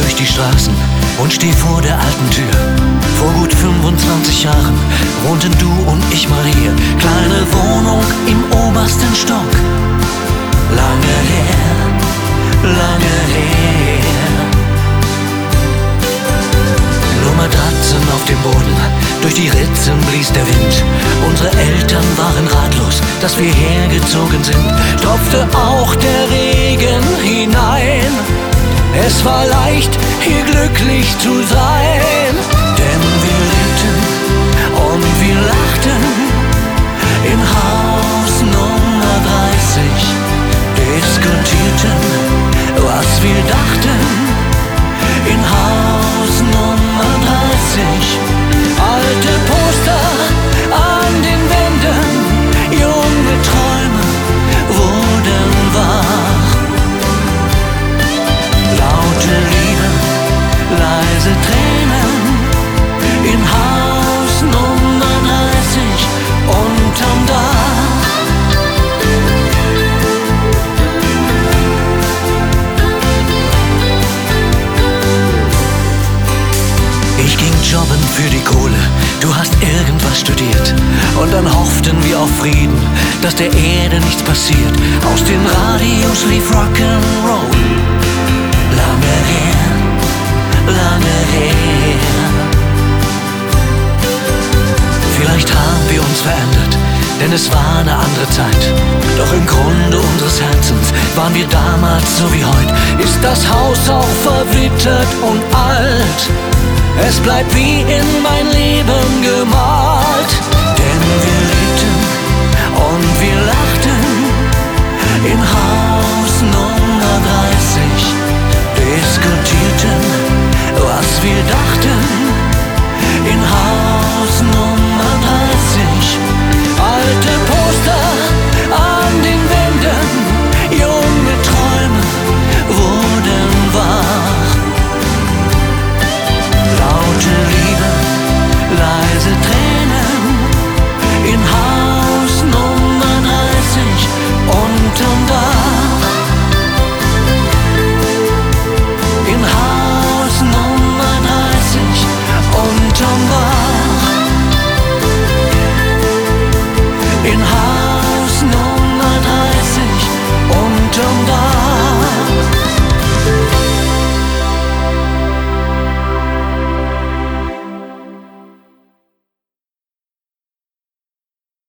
durch die Straßen und steh vor der alten Tür. Vor gut 25 Jahren wohnten du und ich mal hier. Kleine Wohnung im obersten Stock. Lange her, lange her. Nur Matratzen auf dem Boden, durch die Ritzen blies der Wind. Unsere Eltern waren ratlos, dass wir hergezogen sind. Tropfte auch der Regen hinein. Es war leicht, hier glücklich zu sein. Denn wir lebten und wir lachten im Haus Nummer 30. Diskutierten, was wir dachten in Haus Nummer 30. Alte Poster an den Wänden, junge Träume wurden wahr. Laute Liebe, leise Tränen in Haus Nummer 30 unterm Dach. Ich ging jobben für die Kohle, du hast irgendwas studiert. Und dann hofften wir auf Frieden, dass der Erde nichts passiert. Aus den Radios lief Rock'n'Roll. Lange her, lange her. Vielleicht haben wir uns verändert, denn es war eine andere Zeit. Doch im Grunde unseres Herzens waren wir damals so wie heute. Ist das Haus auch verwittert und alt? Es bleibt wie in mein Leben gemalt. Denn wir lebten und wir lachten in Haus Nummer 30. Diskutierten, was wir dachten